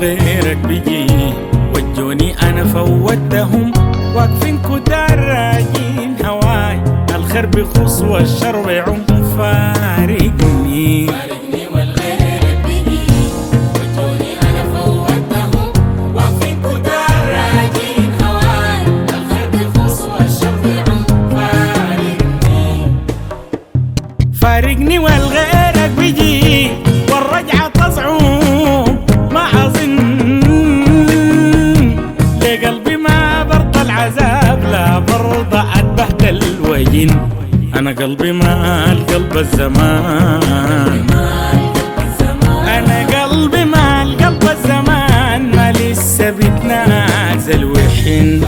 والغيرك بيجي، وجوني انا فوتهم واقفين كتار راجين هواي، الخير بخص والشر ويعم فارقني والغيرك بيجي، وجوني انا فوتهم واقفين كتار راجين هواي، الخير بخص والشر ويعم فارقني والغيرك بيجي، والرجعة تصعب ما أظن، لقلبي ما برضى العذاب لا برضى أتبهدل وين، أنا قلبي ما القلب الزمان، أنا قلبي ما القلب الزمان، ما لسه بتنازل وحين.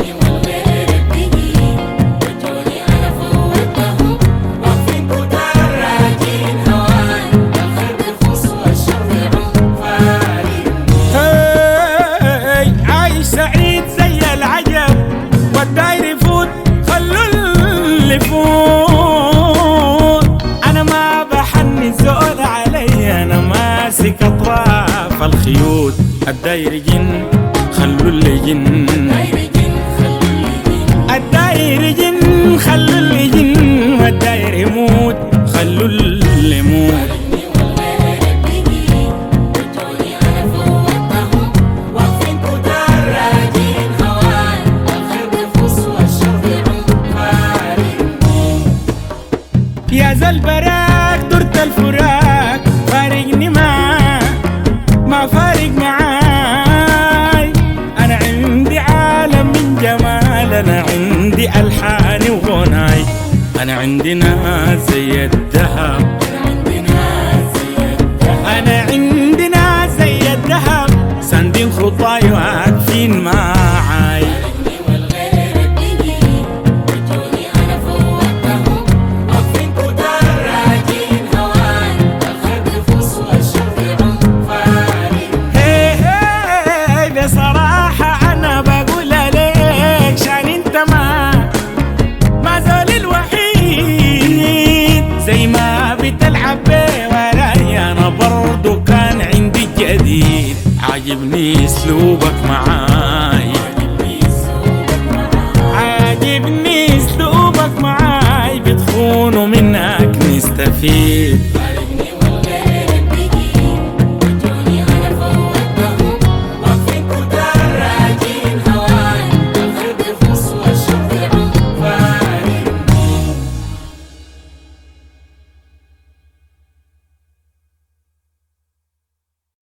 سعيد زي العجب والداير يفوت، خلوا اللي يفوت، انا ما بحني الزول علي، انا ماسك اطراف الخيوط، الداير يجن خلوا اللي يجن، الداير يجن خلوا اللي يجن، والداير يموت خلوا اللي يموت. يا زل براك درت الفراق، فارقني ما فارق معاي، أنا عندي عالم من جمال، أنا عندي ألحان وغناي، أنا عندي ناس زي الذهب، أنا عندي ناس زي الذهب، ساندين خطاي واقفين معاي. زي ما بتلعب بيه وراي انا برضو كان عندي جديد، عاجبني اسلوبك معاي.